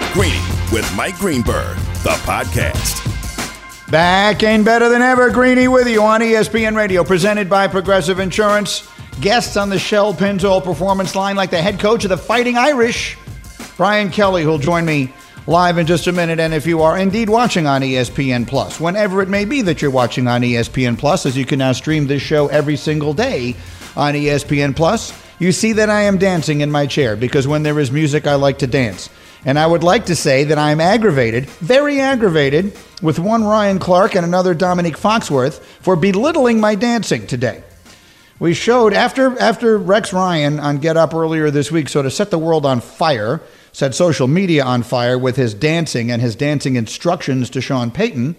Greeny with Mike Greenberg, the podcast. Back and better than ever, Greeny with you on ESPN Radio, presented by Progressive Insurance. Guests on the Shell Pennzoil Performance Line like the head coach of the Fighting Irish, Brian Kelly, who'll join me live in just a minute. And if you are indeed watching on ESPN Plus, whenever it may be that you're watching on ESPN Plus, as you can now stream this show every single day on ESPN Plus, you see that I am dancing in my chair because when there is music, I like to dance. And I would like to say that I'm aggravated, very aggravated, with one Ryan Clark and another Dominique Foxworth for belittling my dancing today. We showed, after Rex Ryan on Get Up earlier this week, so to set the world on fire, set social media on fire with his dancing and his dancing instructions to Sean Payton,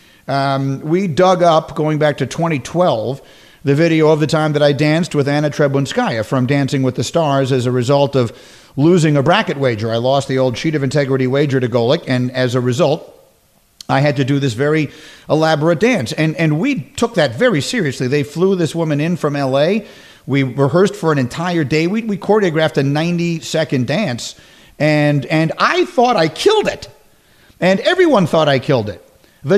we dug up, going back to 2012, the video of the time that I danced with Anna Trebunskaya from Dancing with the Stars as a result of losing a bracket wager. I lost the old Sheet of Integrity wager to Golick, and as a result, I had to do this very elaborate dance. And we took that very seriously. They flew this woman in from L.A. We rehearsed for an entire day. We choreographed a 90-second dance, and I thought I killed it. And everyone thought I killed it. The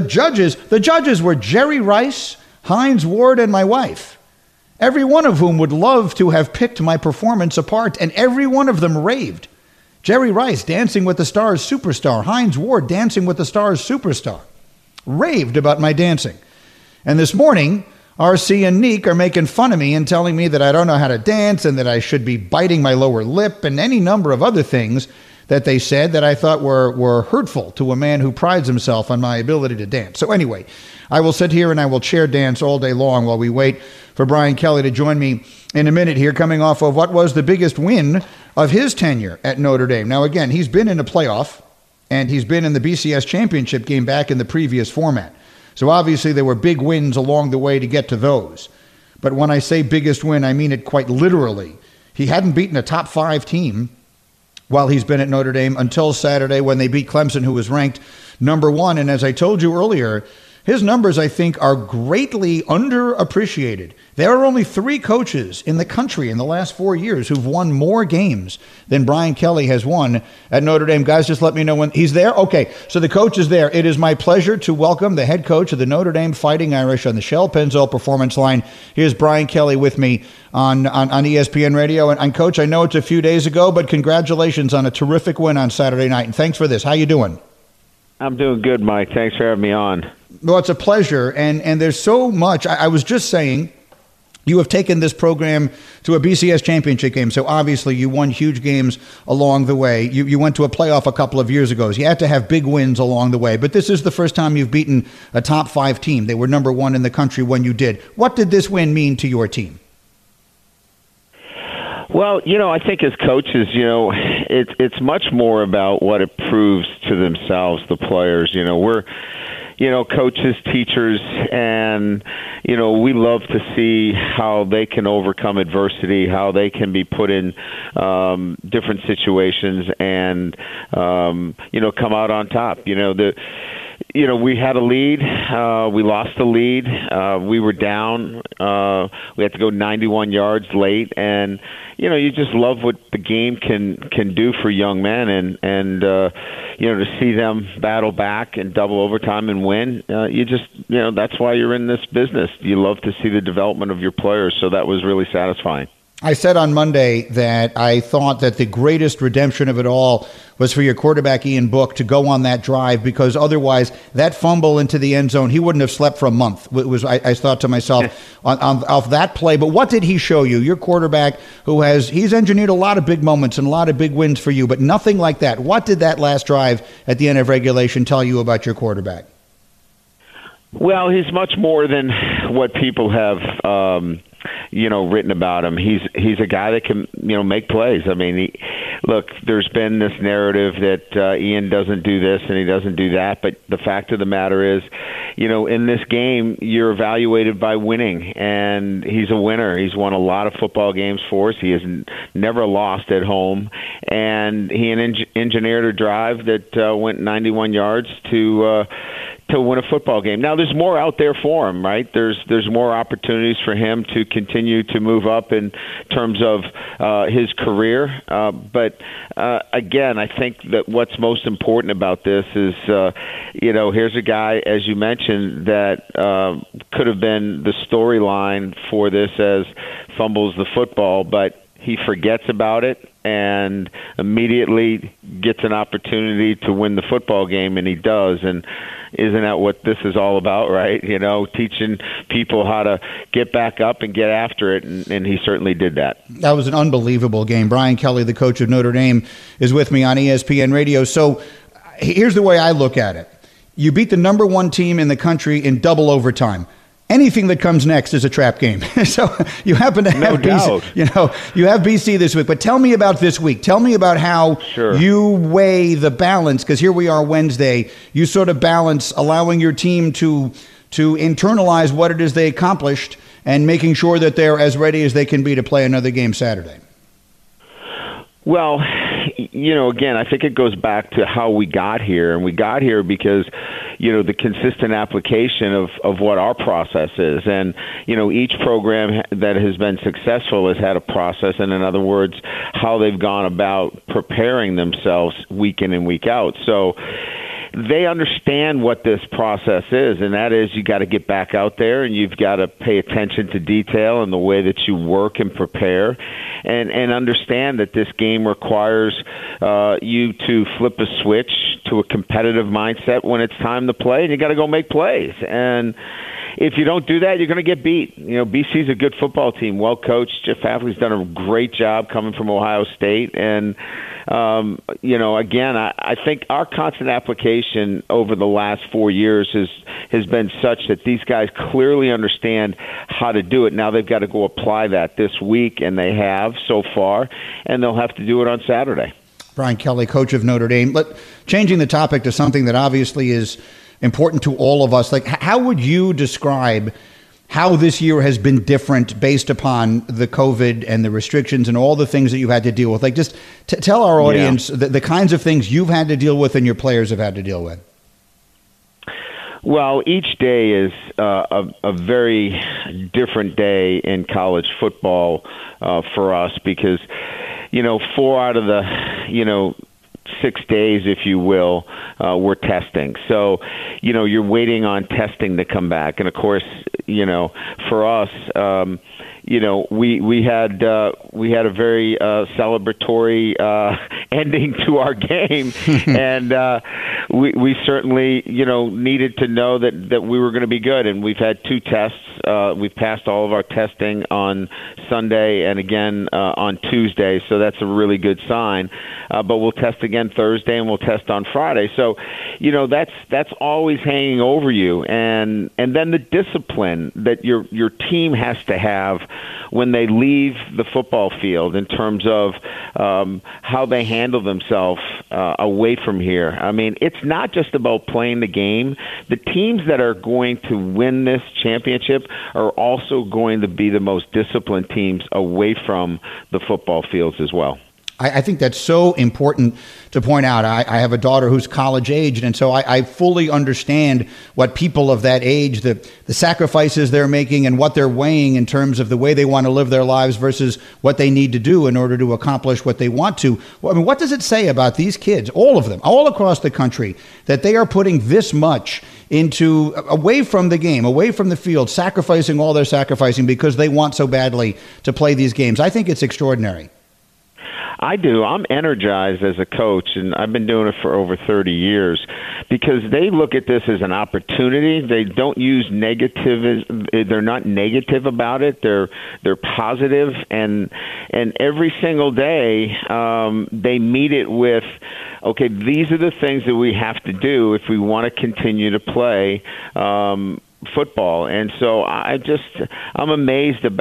judges were Jerry Rice, Hines Ward, and my wife, every one of whom would love to have picked my performance apart, and every one of them raved. Jerry Rice, Dancing with the Stars superstar. Hines Ward, Dancing with the Stars superstar. Raved about my dancing. And this morning, RC and Neek are making fun of me and telling me that I don't know how to dance and that I should be biting my lower lip and any number of other things that they said that I thought were hurtful to a man who prides himself on my ability to dance. So anyway, I will sit here and I will chair dance all day long while we wait for Brian Kelly to join me in a minute here, coming off of what was the biggest win of his tenure at Notre Dame. Now, again, he's been in a playoff and he's been in the BCS championship game back in the previous format. So obviously there were big wins along the way to get to those. But when I say biggest win, I mean it quite literally. He hadn't beaten a top 5 team while he's been at Notre Dame until Saturday when they beat Clemson, who was ranked number 1. And as I told you earlier, his numbers, I think, are greatly underappreciated. There are only 3 coaches in the country in the last 4 years who've won more games than Brian Kelly has won at Notre Dame. Guys, just let me know when he's there. Okay, so the coach is there. It is my pleasure to welcome the head coach of the Notre Dame Fighting Irish on the Shell Pennzoil Performance Line. Here's Brian Kelly with me on ESPN Radio. And Coach, I know it's a few days ago, but congratulations on a terrific win on Saturday night. And thanks for this. How you doing? I'm doing good, Mike. Thanks for having me on. Well, it's a pleasure, and there's so much. I was just saying, you have taken this program to a BCS championship game, so obviously you won huge games along the way. You went to a playoff a couple of years ago, so you had to have big wins along the way. But this is the first time you've beaten a top 5 team. They were number 1 in the country when you did. What did this win mean to your team? Well, I think as coaches, it's much more about what it proves to themselves, the players. We're coaches, teachers, and, we love to see how they can overcome adversity, how they can be put in different situations and, come out on top. We had a lead. We lost the lead. We were down. We had to go 91 yards late. And, you just love what the game can do for young men. And to see them battle back and double overtime and win, that's why you're in this business. You love to see the development of your players. So that was really satisfying. I said on Monday that I thought that the greatest redemption of it all was for your quarterback, Ian Book, to go on that drive, because otherwise that fumble into the end zone, he wouldn't have slept for a month. I thought to myself off that play. But what did he show you? Your quarterback, he's engineered a lot of big moments and a lot of big wins for you, but nothing like that. What did that last drive at the end of regulation tell you about your quarterback? Well, he's much more than what people have written about him. He's a guy that can, make plays. I mean, look, there's been this narrative that Ian doesn't do this and he doesn't do that, but the fact of the matter is, in this game, you're evaluated by winning, and he's a winner. He's won a lot of football games for us. He has never lost at home, and he engineered a drive that went 91 yards to to win a football game. Now, there's more out there for him, right? There's more opportunities for him to continue to move up in terms of his career. But again, I think that what's most important about this is, here's a guy, as you mentioned, that could have been the storyline for this as fumbles the football, but he forgets about it and immediately gets an opportunity to win the football game, and he does. And isn't that what this is all about, right? Teaching people how to get back up and get after it, and he certainly did that. That was an unbelievable game. Brian Kelly, the coach of Notre Dame, is with me on ESPN Radio. So here's the way I look at it. You beat the number one team in the country in double overtime. Anything that comes next is a trap game. So you happen to have BC, you have BC this week. But tell me about this week. Tell me about how you weigh the balance, because here we are Wednesday. You sort of balance allowing your team to internalize what it is they accomplished and making sure that they're as ready as they can be to play another game Saturday. Well, again, I think it goes back to how we got here. And we got here because, the consistent application of what our process is. And, each program that has been successful has had a process. And in other words, how they've gone about preparing themselves week in and week out. So they understand what this process is, and that is you got to get back out there and you've got to pay attention to detail and the way that you work and prepare, and understand that this game requires you to flip a switch to a competitive mindset when it's time to play, and you got to go make plays. And if you don't do that, you're going to get beat. BC's a good football team, well coached. Jeff Hafley's done a great job coming from Ohio State, and again, I think our constant application over the last 4 years has been such that these guys clearly understand how to do it. Now they've got to go apply that this week, and they have so far, and they'll have to do it on Saturday. Brian Kelly, coach of Notre Dame. Changing the topic to something that obviously is important to all of us. How would you describe how this year has been different based upon the COVID and the restrictions and all the things that you've had to deal with? Just tell our audience the kinds of things you've had to deal with and your players have had to deal with. Well, each day is a very different day in college football for us because, 4 out of the, 6 days, if you will, we're testing. So, you're waiting on testing to come back. And, of course, for us, we had a very celebratory ending to our game, and we certainly needed to know that we were going to be good. And we've had 2 tests. We've passed all of our testing on Sunday and again on Tuesday, so that's a really good sign. But we'll test again Thursday and we'll test on Friday. So, that's always hanging over you, and then the discipline that your team has to have when they leave the football field in terms of how they handle themselves away from here. I mean, it's not just about playing the game. The teams that are going to win this championship are also going to be the most disciplined teams away from the football fields as well. I think that's so important to point out. I have a daughter who's college-aged, and so I fully understand what people of that age, the sacrifices they're making and what they're weighing in terms of the way they want to live their lives versus what they need to do in order to accomplish what they want to. I mean, what does it say about these kids, all of them, all across the country, that they are putting this much into away from the game, away from the field, sacrificing all they're sacrificing because they want so badly to play these games? I think it's extraordinary. I do. I'm energized as a coach, and I've been doing it for over 30 years, because they look at this as an opportunity. They don't use negative. They're not negative about it. They're positive, and every single day they meet it with, okay, these are the things that we have to do if we want to continue to play football. And so I'm amazed about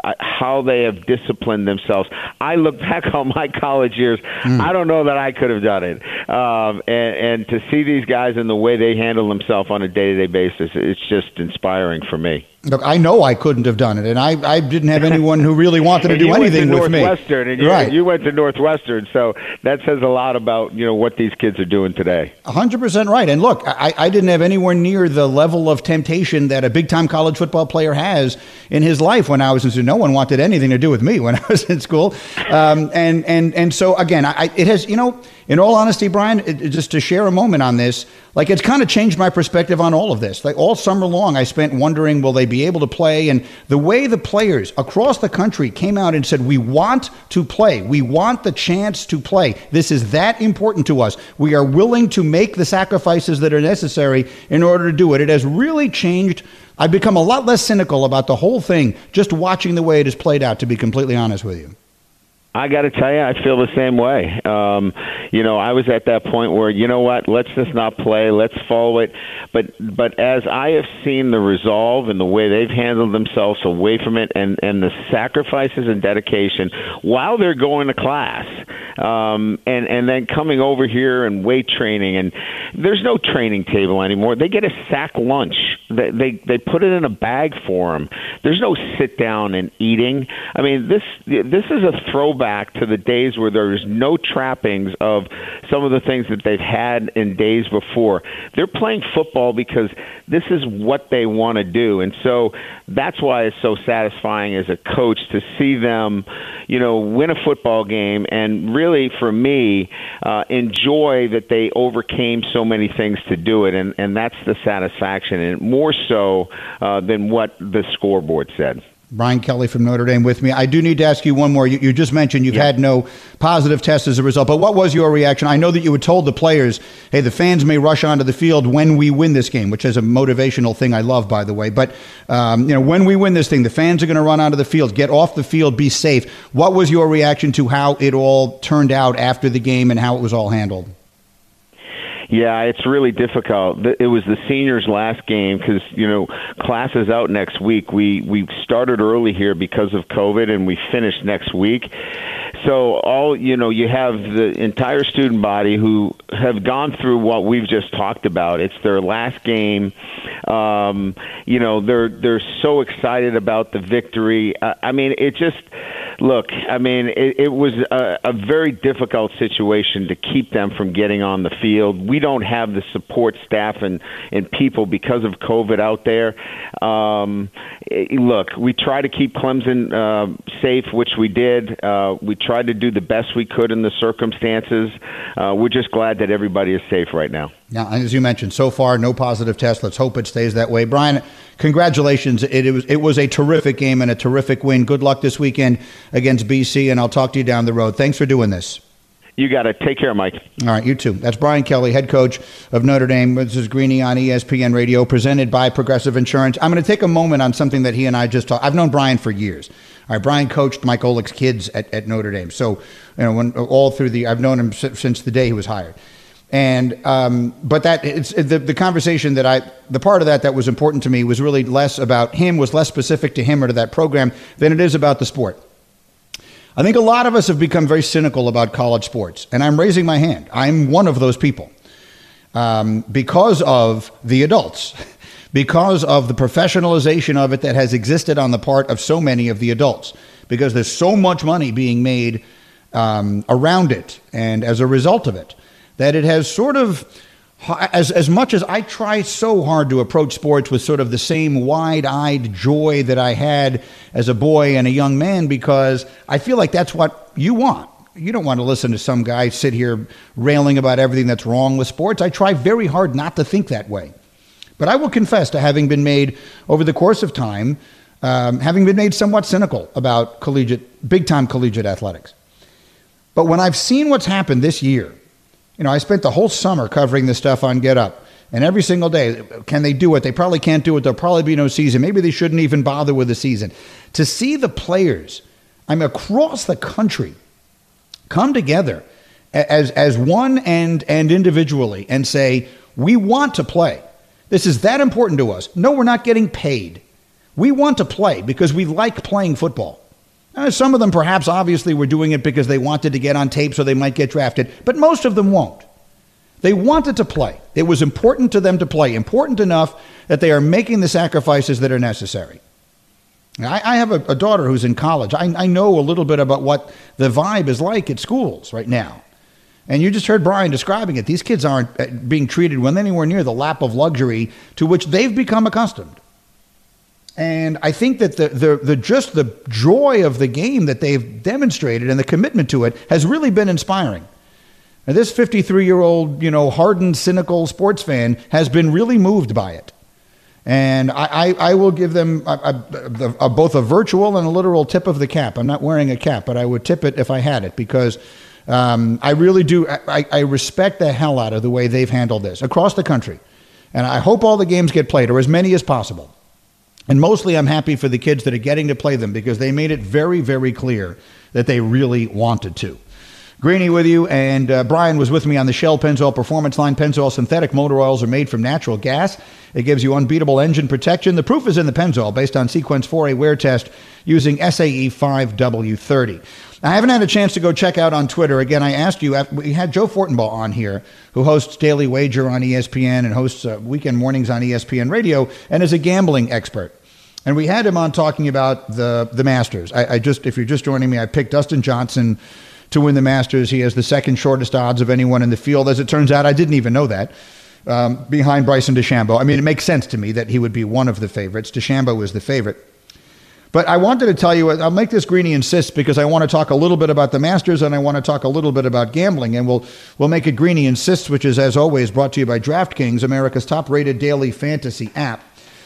how they have disciplined themselves. I look back on my college years. I don't know that I could have done it. And to see these guys and the way they handle themselves on a day-to-day basis, it's just inspiring for me. Look, I know I couldn't have done it, and I didn't have anyone who really wanted to do anything with me. And you went to Northwestern, so that says a lot about what these kids are doing today. 100% right. And look, I didn't have anywhere near the level of temptation that a big-time college football player has in his life when I was in school. No one wanted anything to do with me when I was in school. And so, again, it has, in all honesty, Brian, just to share a moment on this, like it's kind of changed my perspective on all of this. Like all summer long, I spent wondering, will they be able to play? And the way the players across the country came out and said, we want to play. We want the chance to play. This is that important to us. We are willing to make the sacrifices that are necessary in order to do it. It has really changed. I've become a lot less cynical about the whole thing just watching the way it has played out, to be completely honest with you. I got to tell you, I feel the same way. I was at that point where, let's just not play, let's follow it. But as I have seen the resolve and the way they've handled themselves away from it and the sacrifices and dedication while they're going to class, and then coming over here and weight training, and there's no training table anymore. They get a sack lunch. They put it in a bag for them. There's no sit down and eating. I mean, this is a throwback to the days where there was no trappings of some of the things that they've had in days before. They're playing football because this is what they want to do. And so that's why it's so satisfying as a coach to see them, win a football game and really, for me, enjoy that they overcame so many things to do it. And that's the satisfaction, and more so than what the scoreboard said. Brian Kelly from Notre Dame with me. I do need to ask you one more. You just mentioned you've had no positive tests as a result, but what was your reaction? I know that you had told the players, hey, the fans may rush onto the field when we win this game, which is a motivational thing I love, by the way. But, when we win this thing, the fans are going to run onto the field, get off the field, be safe. What was your reaction to how it all turned out after the game and how it was all handled? Yeah, it's really difficult. It was the seniors' last game because, class is out next week. We started early here because of COVID, and we finished next week. So you have the entire student body who have gone through what we've just talked about. It's their last game. They're so excited about the victory. It was a very difficult situation to keep them from getting on the field. We don't have the support staff and people because of COVID out there. We try to keep Clemson safe, which we did. We tried to do the best we could in the circumstances. We're just glad that everybody is safe right now. Now, as you mentioned, so far, no positive tests. Let's hope it stays that way. Brian, congratulations. It was a terrific game and a terrific win. Good luck this weekend against BC, and I'll talk to you down the road. Thanks for doing this. You got it. Take care, Mike. All right, you too. That's Brian Kelly, head coach of Notre Dame. This is Greeny on ESPN Radio, presented by Progressive Insurance. I'm going to take a moment on something that he and I just talked. I've known Brian for years. All right, Brian coached Mike Olick's kids at Notre Dame. So, I've known him since the day he was hired. And but that it's the conversation the part of that was important to me was really less about him, was less specific to him or to that program than it is about the sport. I think a lot of us have become very cynical about college sports, and I'm raising my hand. I'm one of those people because of the adults, because of the professionalization of it that has existed on the part of so many of the adults, because there's so much money being made around it and as a result of it, that it has sort of, as much as I try so hard to approach sports with sort of the same wide-eyed joy that I had as a boy and a young man, because I feel like that's what you want. You don't want to listen to some guy sit here railing about everything that's wrong with sports. I try very hard not to think that way. But I will confess to having been made, over the course of time, having been made somewhat cynical about big-time collegiate athletics. But when I've seen what's happened this year, I spent the whole summer covering this stuff on Get Up. And every single day, can they do it? They probably can't do it. There'll probably be no season. Maybe they shouldn't even bother with the season. To see the players, across the country, come together as one and individually and say, we want to play. This is that important to us. No, we're not getting paid. We want to play because we like playing football. Some of them perhaps obviously were doing it because they wanted to get on tape so they might get drafted, but most of them won't. They wanted to play. It was important to them to play, important enough that they are making the sacrifices that are necessary. I have a daughter who's in college. I know a little bit about what the vibe is like at schools right now. And you just heard Brian describing it. These kids aren't being treated with anywhere near the lap of luxury to which they've become accustomed. And I think that the joy of the game that they've demonstrated and the commitment to it has really been inspiring. Now, this 53-year-old, hardened, cynical sports fan has been really moved by it. And I will give them both a virtual and a literal tip of the cap. I'm not wearing a cap, but I would tip it if I had it because I really do. I respect the hell out of the way they've handled this across the country. And I hope all the games get played, or as many as possible. And mostly I'm happy for the kids that are getting to play them because they made it very, very clear that they really wanted to. Greeny with you, and Brian was with me on the Shell Pennzoil Performance Line. Pennzoil synthetic motor oils are made from natural gas. It gives you unbeatable engine protection. The proof is in the Pennzoil based on Sequence 4A wear test using SAE 5W30. I haven't had a chance to go check out on Twitter. Again, I asked you, we had Joe Fortenbaugh on here, who hosts Daily Wager on ESPN and hosts Weekend Mornings on ESPN Radio, and is a gambling expert. And we had him on talking about the Masters. If you're just joining me, I picked Dustin Johnson to win the Masters. He has the second shortest odds of anyone in the field. As it turns out, I didn't even know that, behind Bryson DeChambeau. I mean, it makes sense to me that he would be one of the favorites. DeChambeau is the favorite. But I wanted to tell you, I'll make this Greeny Insists because I want to talk a little bit about the Masters and I want to talk a little bit about gambling. And we'll make it Greeny Insists, which is, as always, brought to you by DraftKings, America's top-rated daily fantasy app.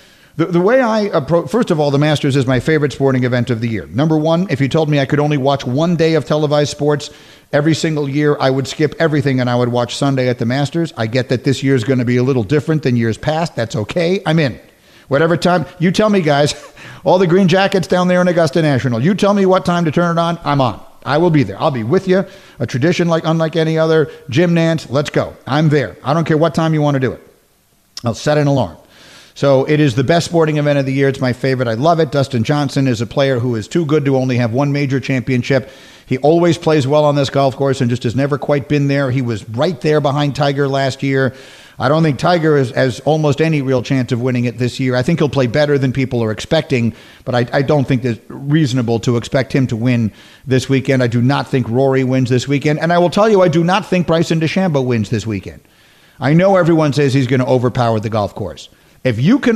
The way I approach, first of all, the Masters is my favorite sporting event of the year. Number one, if you told me I could only watch one day of televised sports every single year, I would skip everything and I would watch Sunday at the Masters. I get that this year is going to be a little different than years past. That's okay. I'm in. Whatever time, you tell me, guys, all the green jackets down there in Augusta National, you tell me what time to turn it on, I'm on. I will be there. I'll be with you. A tradition unlike any other. Jim Nantz, let's go. I'm there. I don't care what time you want to do it. I'll set an alarm. So it is the best sporting event of the year. It's my favorite. I love it. Dustin Johnson is a player who is too good to only have one major championship. He always plays well on this golf course and just has never quite been there. He was right there behind Tiger last year. I don't think Tiger has almost any real chance of winning it this year. I think he'll play better than people are expecting, but I don't think it's reasonable to expect him to win this weekend. I do not think Rory wins this weekend. And I will tell you, I do not think Bryson DeChambeau wins this weekend. I know everyone says he's going to overpower the golf course. If he can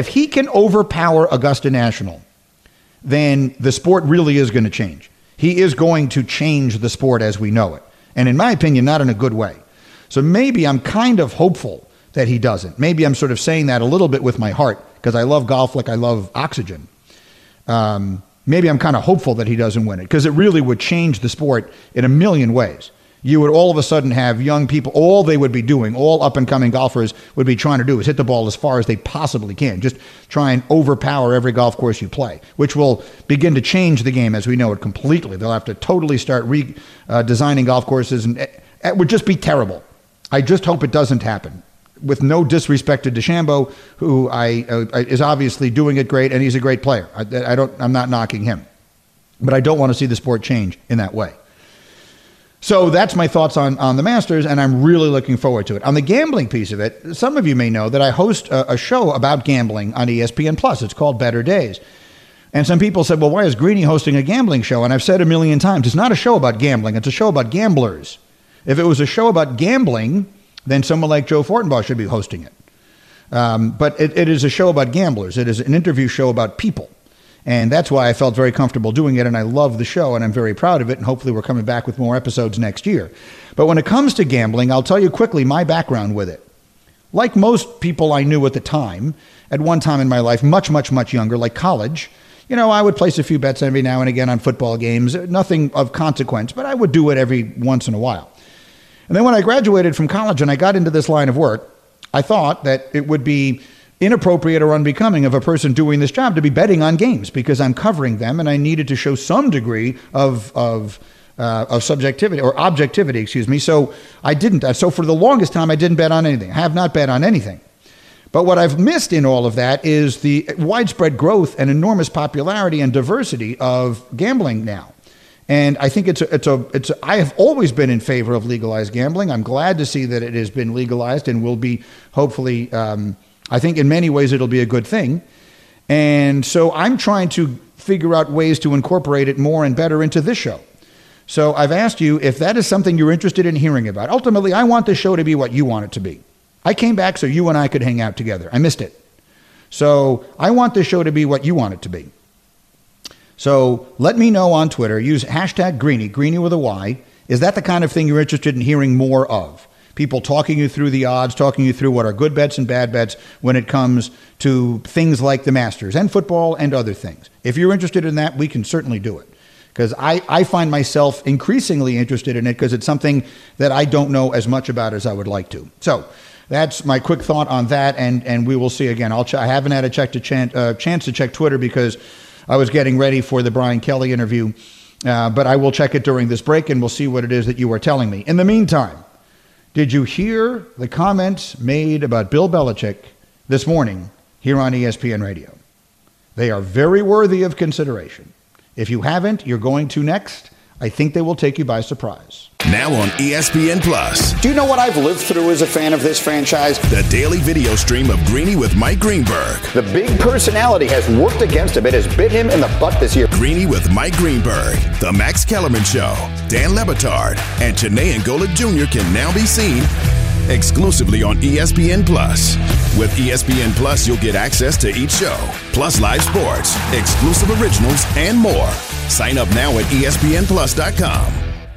overpower Augusta National, then the sport really is going to change. He is going to change the sport as we know it. And in my opinion, not in a good way. So maybe I'm kind of hopeful that he doesn't. Maybe I'm sort of saying that a little bit with my heart because I love golf like I love oxygen. Maybe I'm kind of hopeful that he doesn't win it because it really would change the sport in a million ways. You would all of a sudden have young people, all they would be doing, all up-and-coming golfers would be trying to do is hit the ball as far as they possibly can. Just try and overpower every golf course you play, which will begin to change the game as we know it completely. They'll have to totally start redesigning golf courses, and it would just be terrible. I just hope it doesn't happen. With no disrespect to DeChambeau, who is obviously doing it great, and he's a great player. I'm not knocking him. But I don't want to see the sport change in that way. So that's my thoughts on the Masters, and I'm really looking forward to it. On the gambling piece of it, some of you may know that I host a show about gambling on ESPN+. It's called Better Days. And some people said, well, why is Greeny hosting a gambling show? And I've said a million times, it's not a show about gambling. It's a show about gamblers. If it was a show about gambling, then someone like Joe Fortenbaugh should be hosting it. But it is a show about gamblers. It is an interview show about people. And that's why I felt very comfortable doing it, and I love the show, and I'm very proud of it, and hopefully we're coming back with more episodes next year. But when it comes to gambling, I'll tell you quickly my background with it. Like most people I knew at the time, at one time in my life, much, much, much younger, like college, I would place a few bets every now and again on football games, nothing of consequence, but I would do it every once in a while. And then when I graduated from college and I got into this line of work, I thought that it would be inappropriate or unbecoming of a person doing this job to be betting on games because I'm covering them and I needed to show some degree of subjectivity or objectivity, So I didn't. So for the longest time, I didn't bet on anything. I have not bet on anything. But what I've missed in all of that is the widespread growth and enormous popularity and diversity of gambling now. And I think I have always been in favor of legalized gambling. I'm glad to see that it has been legalized and will be hopefully, I think in many ways it'll be a good thing. And so I'm trying to figure out ways to incorporate it more and better into this show. So I've asked you if that is something you're interested in hearing about. Ultimately, I want this show to be what you want it to be. I came back so you and I could hang out together. I missed it. So I want this show to be what you want it to be. So let me know on Twitter. Use hashtag Greeny, Greeny with a Y. Is that the kind of thing you're interested in hearing more of? People talking you through the odds, talking you through what are good bets and bad bets when it comes to things like the Masters and football and other things. If you're interested in that, we can certainly do it. Because I find myself increasingly interested in it because it's something that I don't know as much about as I would like to. So that's my quick thought on that, and we will see again. I haven't had a chance to check Twitter because I was getting ready for the Brian Kelly interview, but I will check it during this break, and we'll see what it is that you are telling me. In the meantime, did you hear the comments made about Bill Belichick this morning here on ESPN Radio? They are very worthy of consideration. If you haven't, you're going to next. I think they will take you by surprise. Now on ESPN Plus. Do you know what I've lived through as a fan of this franchise? The daily video stream of Greeny with Mike Greenberg. The big personality has worked against him. It has bit him in the butt this year. Greeny with Mike Greenberg. The Max Kellerman Show. Dan Le Batard and Janae Angola Jr. can now be seen exclusively on ESPN Plus. With ESPN Plus, you'll get access to each show, plus live sports, exclusive originals, and more. Sign up now at ESPNplus.com.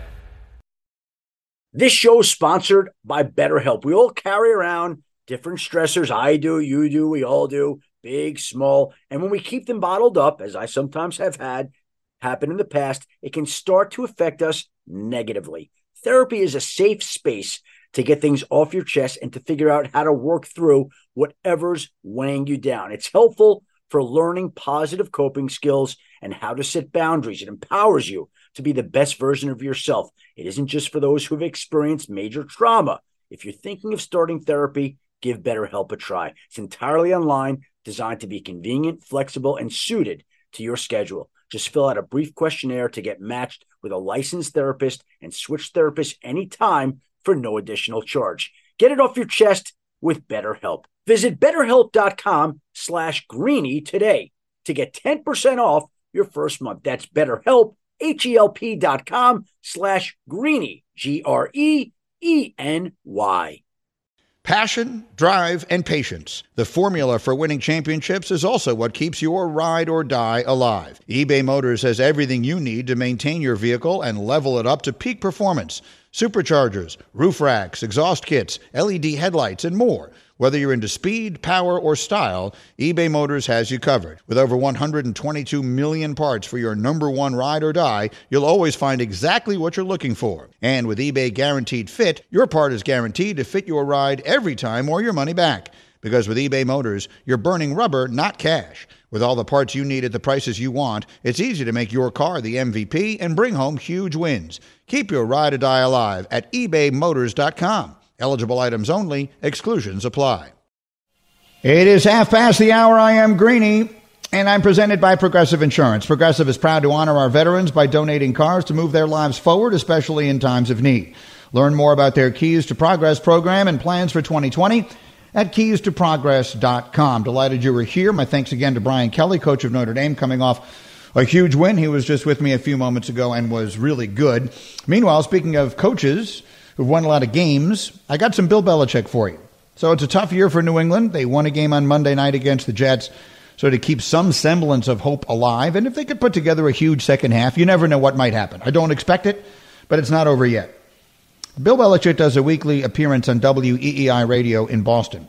This show is sponsored by BetterHelp. We all carry around different stressors. I do, you do, we all do, big, small. And when we keep them bottled up, as I sometimes have had happen in the past, it can start to affect us negatively. Therapy is a safe space to get things off your chest and to figure out how to work through whatever's weighing you down. It's helpful for learning positive coping skills and how to set boundaries. It empowers you to be the best version of yourself. It isn't just for those who have experienced major trauma. If you're thinking of starting therapy, give BetterHelp a try. It's entirely online, designed to be convenient, flexible, and suited to your schedule. Just fill out a brief questionnaire to get matched with a licensed therapist and switch therapists anytime for no additional charge. Get it off your chest with BetterHelp. Visit BetterHelp.com/Greeny today to get 10% off your first month. That's BetterHelp, HELP.com/Greeny, GREENY. Passion, drive, and patience. The formula for winning championships is also what keeps your ride or die alive. eBay Motors has everything you need to maintain your vehicle and level it up to peak performance. Superchargers, roof racks, exhaust kits, LED headlights, and more. Whether you're into speed, power, or style, eBay Motors has you covered. With over 122 million parts for your number one ride or die, you'll always find exactly what you're looking for. And with eBay Guaranteed Fit, your part is guaranteed to fit your ride every time or your money back. Because with eBay Motors, you're burning rubber, not cash. With all the parts you need at the prices you want, it's easy to make your car the MVP and bring home huge wins. Keep your ride or die alive at ebaymotors.com. Eligible items only. Exclusions apply. It is 1:30. I am Greeny, and I'm presented by Progressive Insurance. Progressive is proud to honor our veterans by donating cars to move their lives forward, especially in times of need. Learn more about their Keys to Progress program and plans for 2020 at keystoprogress.com. Delighted you were here. My thanks again to Brian Kelly, coach of Notre Dame, coming off a huge win. He was just with me a few moments ago and was really good. Meanwhile, speaking of coaches who've won a lot of games, I got some Bill Belichick for you. So it's a tough year for New England. They won a game on Monday night against the Jets, so to keep some semblance of hope alive. And if they could put together a huge second half, you never know what might happen. I don't expect it, but it's not over yet. Bill Belichick does a weekly appearance on WEEI radio in Boston,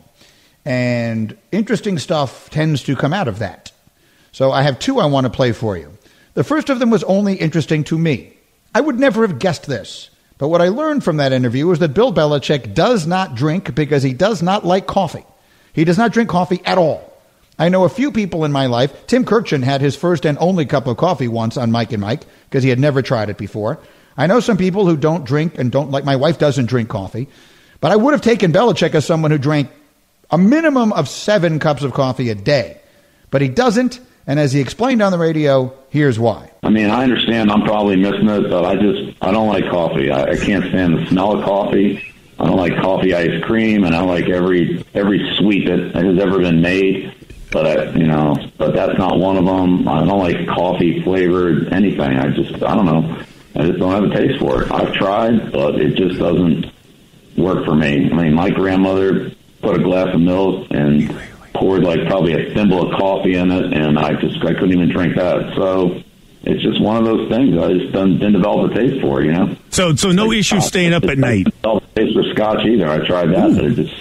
and interesting stuff tends to come out of that. So I have two I want to play for you. The first of them was only interesting to me. I would never have guessed this, but what I learned from that interview is that Bill Belichick does not drink because he does not like coffee. He does not drink coffee at all. I know a few people in my life. Tim Kirchin had his first and only cup of coffee once on Mike and Mike because he had never tried it before. I know some people who don't drink and don't like. My wife doesn't drink coffee, but I would have taken Belichick as someone who drank a minimum of 7 cups of coffee a day. But he doesn't, and as he explained on the radio, here's why. I mean, I understand I'm probably missing it, but I don't like coffee. I can't stand the smell of coffee. I don't like coffee ice cream, and I like every sweet that has ever been made. But but that's not one of them. I don't like coffee flavored anything. I don't know. I just don't have a taste for it. I've tried, but it just doesn't work for me. I mean, my grandmother put a glass of milk and poured like probably a thimble of coffee in it, and I couldn't even drink that. So it's just one of those things. I just didn't develop a taste for it, So no issue staying up at night. I didn't develop a taste for scotch either. I tried that, but it just,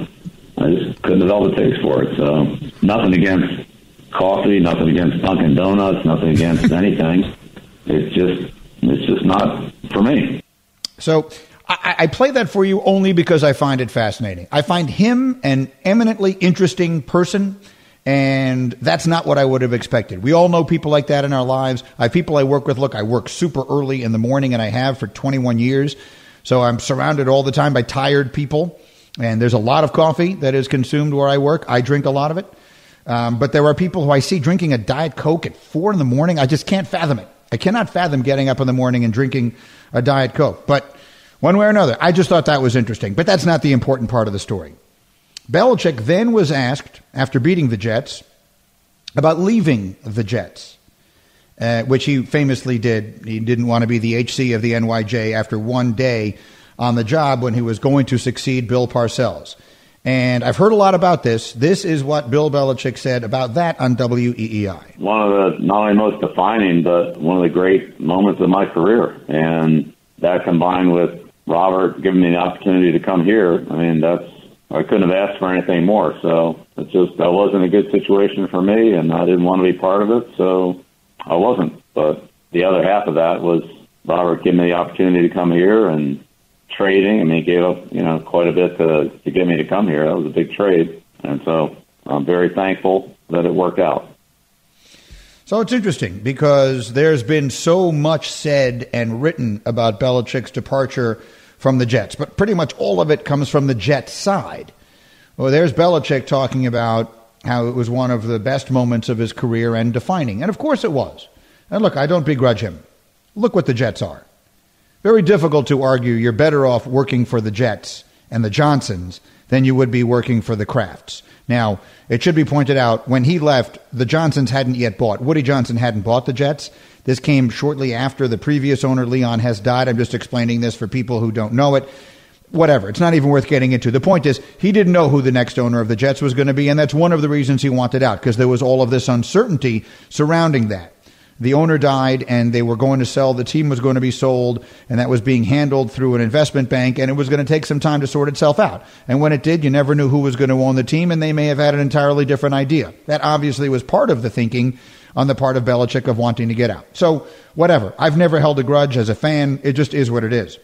I just couldn't develop a taste for it. So nothing against coffee, nothing against Dunkin' Donuts, nothing against anything. It's just not for me. So I play that for you only because I find it fascinating. I find him an eminently interesting person, and that's not what I would have expected. We all know people like that in our lives. I have people I work with. Look, I work super early in the morning, and I have for 21 years. So I'm surrounded all the time by tired people, and there's a lot of coffee that is consumed where I work. I drink a lot of it. But there are people who I see drinking a Diet Coke at 4 in the morning. I just can't fathom it. I cannot fathom getting up in the morning and drinking a Diet Coke. But one way or another, I just thought that was interesting. But that's not the important part of the story. Belichick then was asked, after beating the Jets, about leaving the Jets, which he famously did. He didn't want to be the HC of the NYJ after one day on the job when he was going to succeed Bill Parcells. And I've heard a lot about this. This is what Bill Belichick said about that on WEEI. One of the not only most defining, but one of the great moments of my career. And that combined with Robert giving me the opportunity to come here, I mean, I couldn't have asked for anything more. So that wasn't a good situation for me, and I didn't want to be part of it, so I wasn't. But the other half of that was Robert giving me the opportunity to come here and trading. I mean, he gave up, quite a bit to get me to come here. That was a big trade. And so I'm very thankful that it worked out. So it's interesting because there's been so much said and written about Belichick's departure from the Jets, but pretty much all of it comes from the Jets side. Well, there's Belichick talking about how it was one of the best moments of his career and defining. And of course it was. And look, I don't begrudge him. Look what the Jets are. Very difficult to argue you're better off working for the Jets and the Johnsons than you would be working for the Krafts. Now, it should be pointed out, when he left, the Johnsons hadn't yet bought. Woody Johnson hadn't bought the Jets. This came shortly after the previous owner, Leon Hess, died. I'm just explaining this for people who don't know it. Whatever. It's not even worth getting into. The point is, he didn't know who the next owner of the Jets was going to be, and that's one of the reasons he wanted out, because there was all of this uncertainty surrounding that. The owner died, and they were going to sell. The team was going to be sold, and that was being handled through an investment bank, and it was going to take some time to sort itself out. And when it did, you never knew who was going to own the team, and they may have had an entirely different idea. That obviously was part of the thinking on the part of Belichick of wanting to get out. So, whatever. I've never held a grudge as a fan. It just is what it is.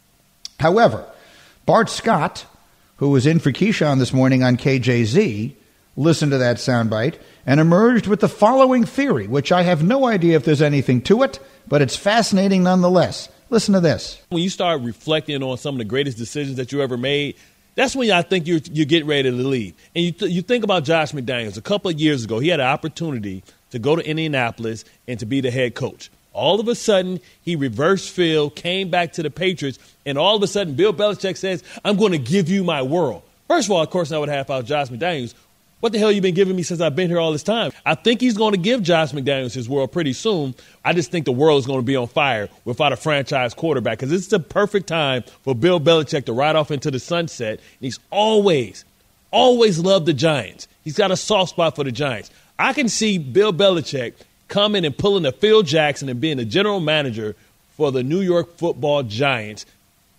However, Bart Scott, who was in for Keyshawn this morning on KJZ, listened to that soundbite and emerged with the following theory, which I have no idea if there's anything to it, but it's fascinating nonetheless. Listen to this. When you start reflecting on some of the greatest decisions that you ever made, that's when I think you get ready to leave. And you think about Josh McDaniels. A couple of years ago, he had an opportunity to go to Indianapolis and to be the head coach. All of a sudden, he reversed field, came back to the Patriots, and all of a sudden, Bill Belichick says, I'm going to give you my world. First of all, of course, I would have out Josh McDaniels. What the hell you been giving me since I've been here all this time? I think he's going to give Josh McDaniels his world pretty soon. I just think the world is going to be on fire without a franchise quarterback, because it's the perfect time for Bill Belichick to ride off into the sunset. And he's always loved the Giants. He's got a soft spot for the Giants. I can see Bill Belichick coming and pulling a Phil Jackson and being the general manager for the New York Football Giants.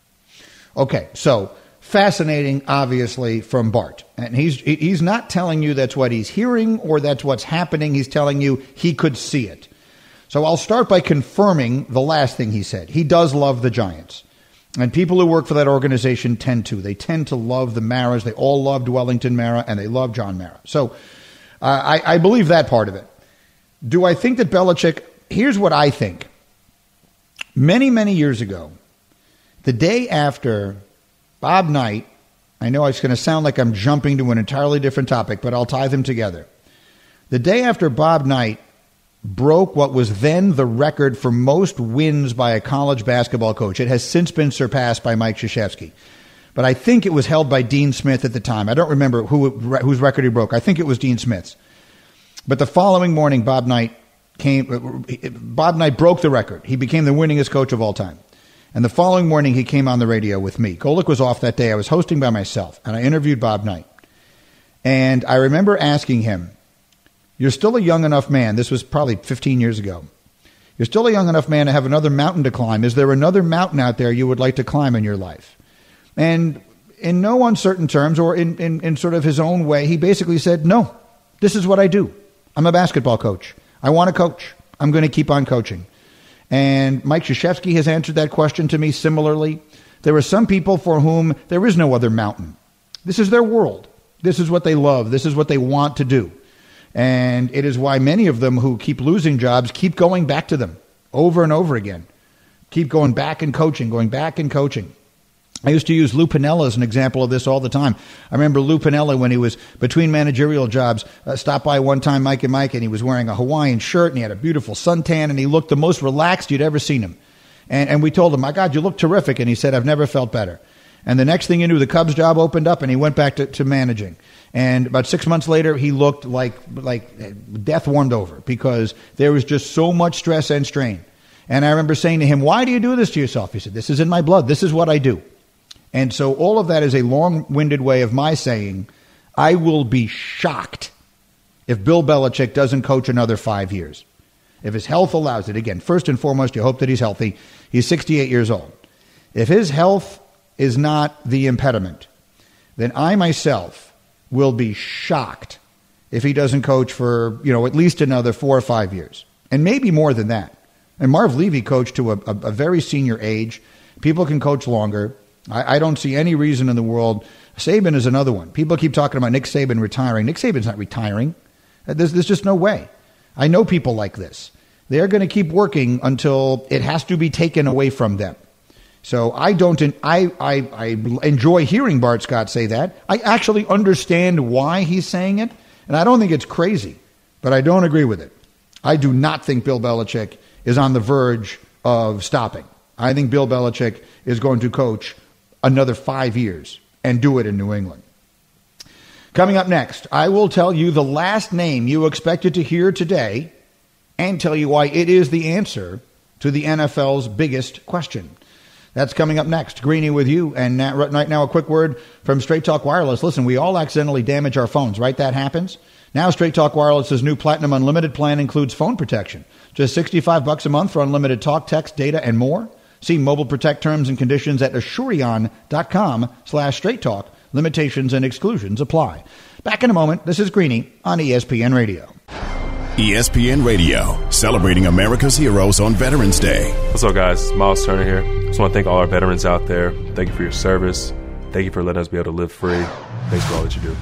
Okay, so fascinating, obviously, from Bart. And he's not telling you that's what he's hearing or that's what's happening. He's telling you he could see it. So I'll start by confirming the last thing he said. He does love the Giants. And people who work for that organization tend to. They tend to love the Maras. They all loved Wellington Mara, and they love John Mara. So I believe that part of it. Do I think that Belichick... Here's what I think. Many, many years ago, the day after Bob Knight I know it's going to sound like I'm jumping to an entirely different topic, but I'll tie them together. The day after Bob Knight broke what was then the record for most wins by a college basketball coach, it has since been surpassed by Mike Krzyzewski. But I think it was held by Dean Smith at the time. I don't remember whose record he broke. I think it was Dean Smith's. But the following morning, Bob Knight broke the record. He became the winningest coach of all time. And the following morning, he came on the radio with me. Golic was off that day. I was hosting by myself, and I interviewed Bob Knight. And I remember asking him, you're still a young enough man. This was probably 15 years ago. You're still a young enough man to have another mountain to climb. Is there another mountain out there you would like to climb in your life? And in no uncertain terms, or in sort of his own way, he basically said, no, this is what I do. I'm a basketball coach. I want to coach. I'm going to keep on coaching. And Mike Krzyzewski has answered that question to me similarly. There are some people for whom there is no other mountain. This is their world. This is what they love. This is what they want to do. And it is why many of them who keep losing jobs keep going back to them over and over again. Keep going back and coaching, going back and coaching. I used to use Lou Piniella as an example of this all the time. I remember Lou Piniella, when he was between managerial jobs, stopped by one time, Mike and Mike, and he was wearing a Hawaiian shirt, and he had a beautiful suntan, and he looked the most relaxed you'd ever seen him. And we told him, my God, you look terrific. And he said, I've never felt better. And the next thing you knew, the Cubs job opened up, and he went back to managing. And about 6 months later, he looked like death warmed over, because there was just so much stress and strain. And I remember saying to him, why do you do this to yourself? He said, this is in my blood. This is what I do. And so all of that is a long-winded way of my saying, I will be shocked if Bill Belichick doesn't coach another 5 years. If his health allows it. Again, first and foremost, you hope that he's healthy. He's 68 years old. If his health is not the impediment, then I myself will be shocked if he doesn't coach for, at least another 4 or 5 years. And maybe more than that. And Marv Levy coached to a very senior age. People can coach longer. I don't see any reason in the world. Saban is another one. People keep talking about Nick Saban retiring. Nick Saban's not retiring. There's just no way. I know people like this. They're going to keep working until it has to be taken away from them. So I enjoy hearing Bart Scott say that. I actually understand why he's saying it, and I don't think it's crazy, but I don't agree with it. I do not think Bill Belichick is on the verge of stopping. I think Bill Belichick is going to coach another 5 years and do it in New England. Coming up next, I will tell you the last name you expected to hear today and tell you why it is the answer to the NFL's biggest question. That's coming up next. Greeny with you. And right now, a quick word from Straight Talk Wireless. Listen, we all accidentally damage our phones, right? That happens. Now, Straight Talk Wireless's new Platinum Unlimited plan includes phone protection. Just $65 a month for unlimited talk, text, data, and more. See Mobile Protect terms and conditions at Asurion.com/Straight Talk. Limitations and exclusions apply. Back in a moment. This is Greeny on ESPN Radio. ESPN Radio, celebrating America's heroes on Veterans Day. What's up, guys? It's Miles Turner here. Just want to thank all our veterans out there. Thank you for your service. Thank you for letting us be able to live free. Thanks for all that you do.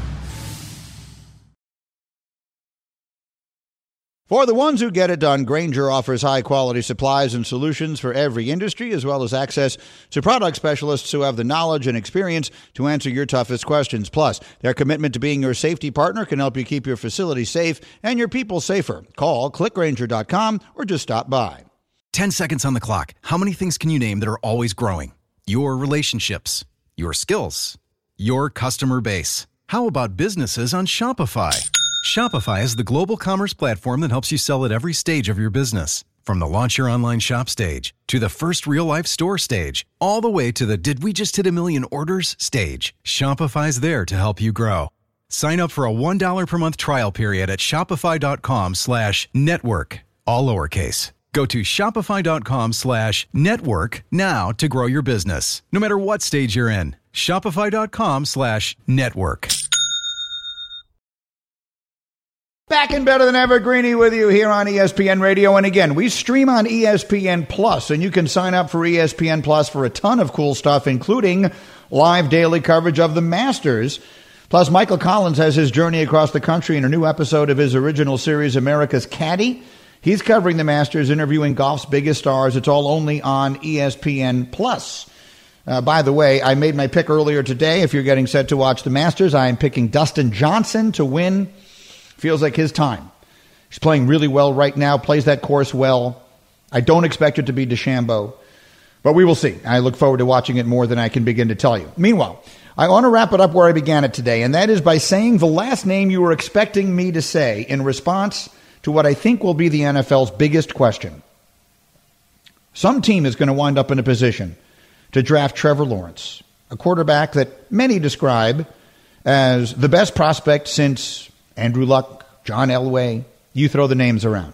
For the ones who get it done, Grainger offers high-quality supplies and solutions for every industry, as well as access to product specialists who have the knowledge and experience to answer your toughest questions. Plus, their commitment to being your safety partner can help you keep your facility safe and your people safer. Call clickgrainger.com or just stop by. 10 seconds on the clock. How many things can you name that are always growing? Your relationships, your skills, your customer base. How about businesses on Shopify? Shopify is the global commerce platform that helps you sell at every stage of your business. From the launch your online shop stage, to the first real-life store stage, all the way to the did we just hit 1 million orders stage. Shopify's there to help you grow. Sign up for a $1 per month trial period at shopify.com/network, all lowercase. Go to shopify.com/network now to grow your business, no matter what stage you're in. Shopify.com/network. Back and better than ever, Greeny with you here on ESPN Radio. And again, we stream on ESPN Plus, and you can sign up for ESPN Plus for a ton of cool stuff, including live daily coverage of the Masters. Plus, Michael Collins has his journey across the country in a new episode of his original series, America's Caddy. He's covering the Masters, interviewing golf's biggest stars. It's all only on ESPN Plus. By the way, I made my pick earlier today. If you're getting set to watch the Masters, I am picking Dustin Johnson to win. Feels like his time. He's playing really well right now, plays that course well. I don't expect it to be DeChambeau, but we will see. I look forward to watching it more than I can begin to tell you. Meanwhile, I want to wrap it up where I began it today, and that is by saying the last name you were expecting me to say in response to what I think will be the NFL's biggest question. Some team is going to wind up in a position to draft Trevor Lawrence, a quarterback that many describe as the best prospect since Andrew Luck, John Elway. You throw the names around.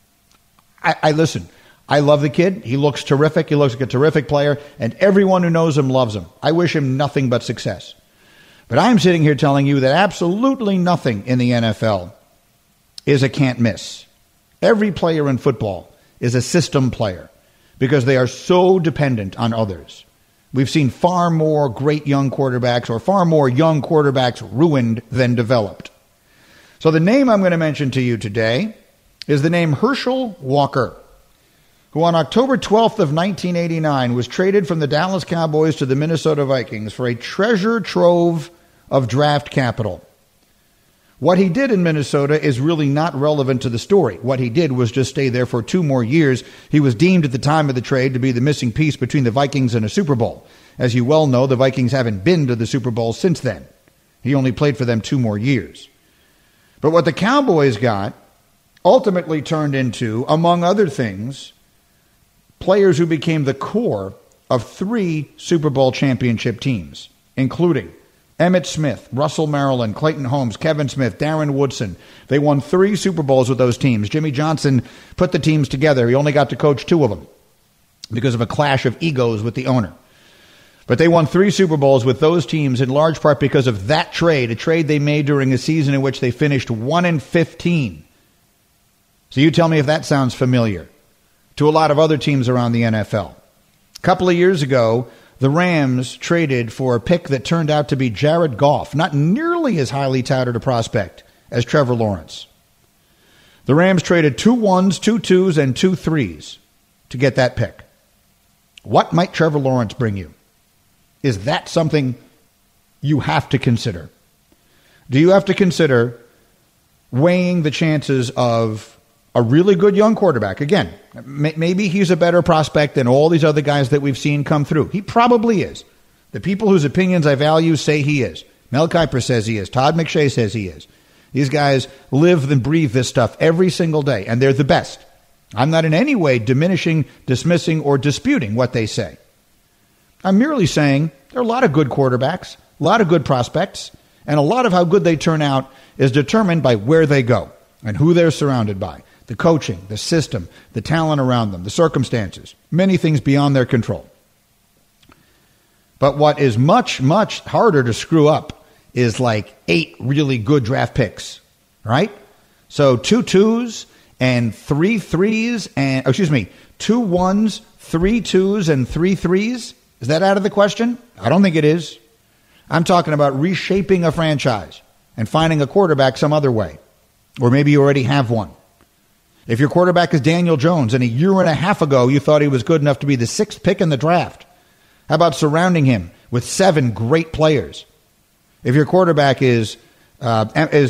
I listen. I love the kid. He looks terrific. He looks like a terrific player, and everyone who knows him loves him. I wish him nothing but success. But I'm sitting here telling you that absolutely nothing in the NFL is a can't miss. Every player in football is a system player because they are so dependent on others. We've seen far more great young quarterbacks or far more young quarterbacks ruined than developed. So the name I'm going to mention to you today is the name Herschel Walker, who on October 12th of 1989 was traded from the Dallas Cowboys to the Minnesota Vikings for a treasure trove of draft capital. What he did in Minnesota is really not relevant to the story. What he did was just stay there for 2 more years. He was deemed at the time of the trade to be the missing piece between the Vikings and a Super Bowl. As you well know, the Vikings haven't been to the Super Bowl since then. He only played for them 2 more years. But what the Cowboys got ultimately turned into, among other things, players who became the core of 3 Super Bowl championship teams, including Emmitt Smith, Russell Maryland, Clayton Holmes, Kevin Smith, Darren Woodson. They won 3 Super Bowls with those teams. Jimmy Johnson put the teams together. He only got to coach 2 of them because of a clash of egos with the owner. But they won 3 Super Bowls with those teams in large part because of that trade, a trade they made during a season in which they finished 1-15. So you tell me if that sounds familiar to a lot of other teams around the NFL. A couple of years ago, the Rams traded for a pick that turned out to be Jared Goff, not nearly as highly touted a prospect as Trevor Lawrence. The Rams traded 2 1s, 2 2s, and 2 3s to get that pick. What might Trevor Lawrence bring you? Is that something you have to consider? Do you have to consider weighing the chances of a really good young quarterback? Again, maybe he's a better prospect than all these other guys that we've seen come through. He probably is. The people whose opinions I value say he is. Mel Kiper says he is. Todd McShay says he is. These guys live and breathe this stuff every single day, and they're the best. I'm not in any way diminishing, dismissing, or disputing what they say. I'm merely saying there are a lot of good quarterbacks, a lot of good prospects, and a lot of how good they turn out is determined by where they go and who they're surrounded by. The coaching, the system, the talent around them, the circumstances, many things beyond their control. But what is much, much harder to screw up is like 8 really good draft picks, right? So 2 2s and 3 3s and, 2 1s, 3 2s and 3 3s. Is that out of the question? I don't think it is. I'm talking about reshaping a franchise and finding a quarterback some other way. Or maybe you already have one. If your quarterback is Daniel Jones and a year and a half ago you thought he was good enough to be the 6th pick in the draft, how about surrounding him with 7 great players? If your quarterback is Sam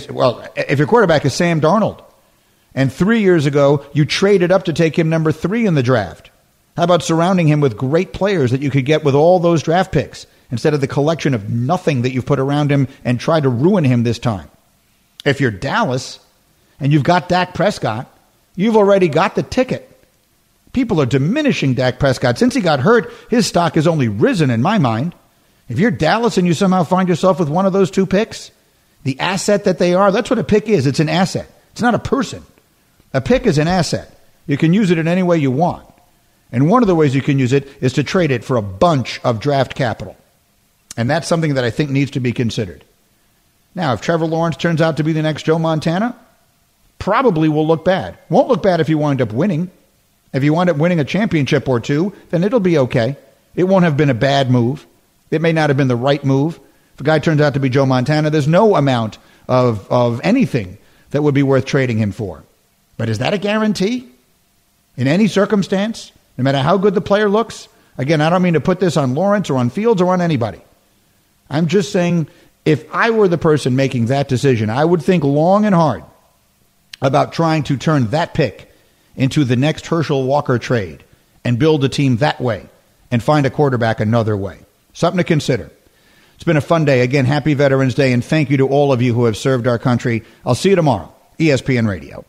Darnold, and 3 years ago you traded up to take him number 3 in the draft, how about surrounding him with great players that you could get with all those draft picks instead of the collection of nothing that you've put around him and tried to ruin him this time? If you're Dallas and you've got Dak Prescott, you've already got the ticket. People are diminishing Dak Prescott. Since he got hurt, his stock has only risen in my mind. If you're Dallas and you somehow find yourself with one of those 2 picks, the asset that they are, that's what a pick is. It's an asset. It's not a person. A pick is an asset. You can use it in any way you want. And one of the ways you can use it is to trade it for a bunch of draft capital. And that's something that I think needs to be considered. Now, if Trevor Lawrence turns out to be the next Joe Montana, probably will look bad. Won't look bad if you wind up winning. If you wind up winning a championship or 2, then it'll be okay. It won't have been a bad move. It may not have been the right move. If a guy turns out to be Joe Montana, there's no amount of anything that would be worth trading him for. But is that a guarantee? In any circumstance, no matter how good the player looks, Again, I don't mean to put this on Lawrence or on Fields or on anybody. I'm just saying if I were the person making that decision, I would think long and hard about trying to turn that pick into the next Herschel Walker trade and build a team that way and find a quarterback another way. Something to consider. It's been a fun day. Again, happy Veterans Day, and thank you to all of you who have served our country. I'll see you tomorrow. ESPN Radio.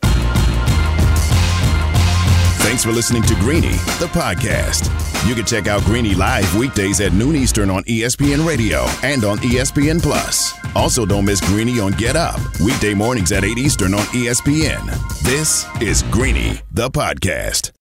Thanks for listening to Greeny, the podcast. You can check out Greeny live weekdays at noon Eastern on ESPN Radio and on ESPN Plus. Also, don't miss Greeny on Get Up, weekday mornings at 8 Eastern on ESPN. This is Greeny, the podcast.